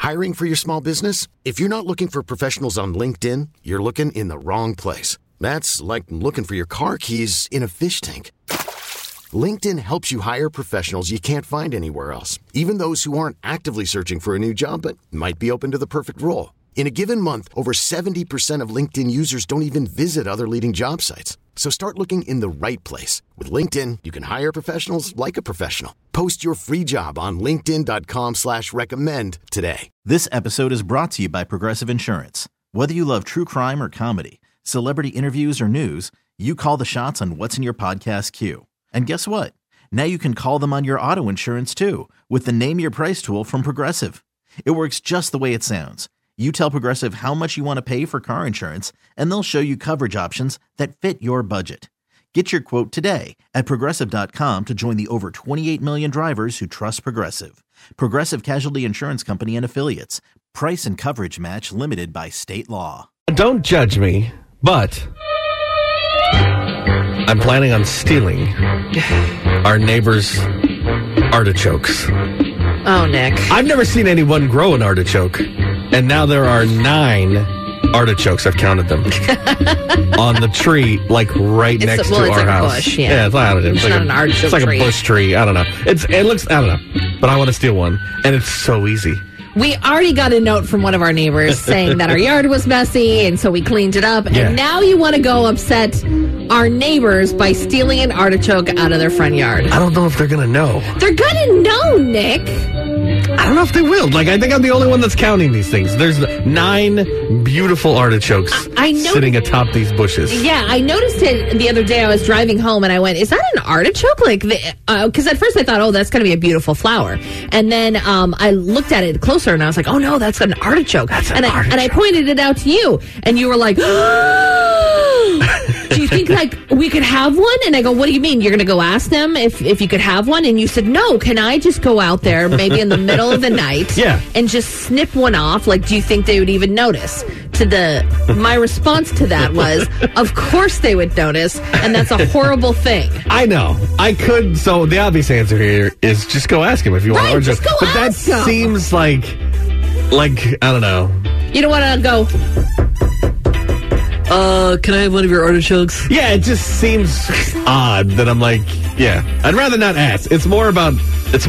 Hiring for your small business? If you're not looking for professionals on LinkedIn, you're looking in the wrong place. That's like looking for your car keys in a fish tank. LinkedIn helps you hire professionals you can't find anywhere else, even those who aren't actively searching for a new job but might be open to the perfect role. In a given month, over 70% of LinkedIn users don't even visit other leading job sites. So start looking in the right place. With LinkedIn, you can hire professionals like a professional. Post your free job on linkedin.com/recommend today. This episode is brought to you by Progressive Insurance. Whether you love true crime or comedy, celebrity interviews or news, you call the shots on what's in your podcast queue. And guess what? Now you can call them on your auto insurance too with the Name Your Price tool from Progressive. It works just the way it sounds. You tell Progressive how much you want to pay for car insurance, and they'll show you coverage options that fit your budget. Get your quote today at Progressive.com to join the over 28 million drivers who trust Progressive. Progressive Casualty Insurance Company and Affiliates. Price and coverage match limited by state law. Don't judge me, but I'm planning on stealing our neighbor's artichokes. Oh, Nick. I've never seen anyone grow an artichoke, and now there are 9 artichokes. I've counted them on the tree, like right next to our house. Bush, yeah. It's not an artichoke. It's like tree. A bush tree. I don't know. It looks. I don't know. But I want to steal one, and it's so easy. We already got a note from one of our neighbors saying that our yard was messy, and so we cleaned it up. Yeah. And now you want to go upset our neighbors by stealing an artichoke out of their front yard. I don't know if they're going to know. They're going to know, Nick. I don't know if they will. Like, I think I'm the only one that's counting these things. There's 9 beautiful artichokes sitting atop these bushes. Yeah, I noticed it the other day. I was driving home, and I went, is that an artichoke? Like, because at first I thought, oh, that's going to be a beautiful flower. And then I looked at it closer, and I was like, oh, no, that's an artichoke. And I pointed it out to you, and you were like, do you think, like, we could have one? And I go, what do you mean? You're going to go ask them if you could have one? And you said, no, can I just go out there maybe in the middle of the night and just snip one off? Like, do you think they would even notice? My response to that was, of course they would notice, and that's a horrible thing. I know. I could. So the obvious answer here is just go ask him if you want an artichoke. Just go but that ask him. Seems like, I don't know. You don't want to go, can I have one of your artichokes? Yeah, it just seems odd that I'm like, yeah. I'd rather not ask. It's more about. You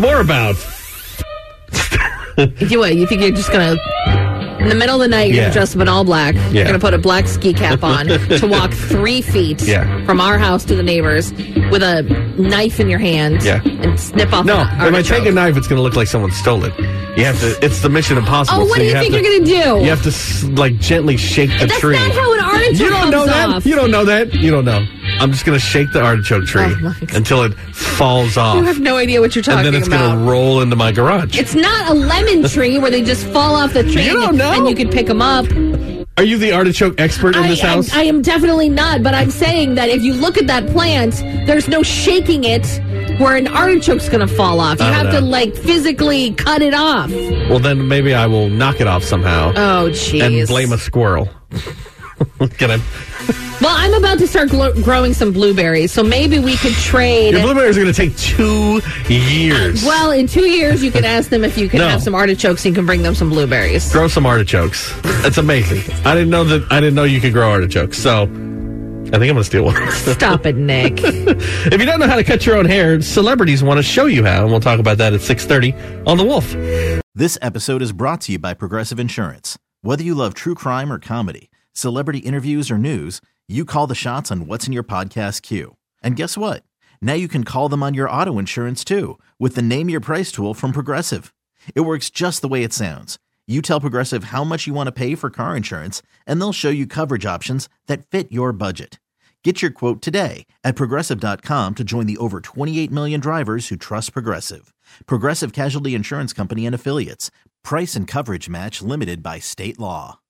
think you're just going to, in the middle of the night, you're going to dress up in all black. Yeah. You're going to put a black ski cap on to walk 3 feet from our house to the neighbors with a knife in your hand and snip off an artichoke. If I take a knife, it's going to look like someone stole it. You have to. It's the Mission Impossible. Oh, what do you think you're going to do? You have to gently shake the tree. That's not how an artichoke You don't know that. off. You don't know that. You don't know. I'm just going to shake the artichoke tree until it falls off. You have no idea what you're talking about. And then it's going to roll into my garage. It's not a lemon tree where they just fall off the tree and you can pick them up. Are you the artichoke expert in this house? I am definitely not, but I'm saying that if you look at that plant, there's no shaking it where an artichoke's going to fall off. You have to, physically cut it off. Well, then maybe I will knock it off somehow. Oh, jeez. And blame a squirrel. Can I? Well, I'm about to start growing some blueberries, so maybe we could trade. Your blueberries are going to take 2 years. Well, in 2 years, you can ask them if you can have some artichokes and you can bring them some blueberries. Grow some artichokes. That's amazing. I didn't know you could grow artichokes, so I think I'm going to steal one. Stop it, Nick. If you don't know how to cut your own hair, celebrities want to show you how, and we'll talk about that at 6:30 on The Wolf. This episode is brought to you by Progressive Insurance. Whether you love true crime or comedy, celebrity interviews or news, you call the shots on what's in your podcast queue. And guess what? Now you can call them on your auto insurance too with the Name Your Price tool from Progressive. It works just the way it sounds. You tell Progressive how much you want to pay for car insurance, and they'll show you coverage options that fit your budget. Get your quote today at Progressive.com to join the over 28 million drivers who trust Progressive. Progressive Casualty Insurance Company and Affiliates. Price and coverage match limited by state law.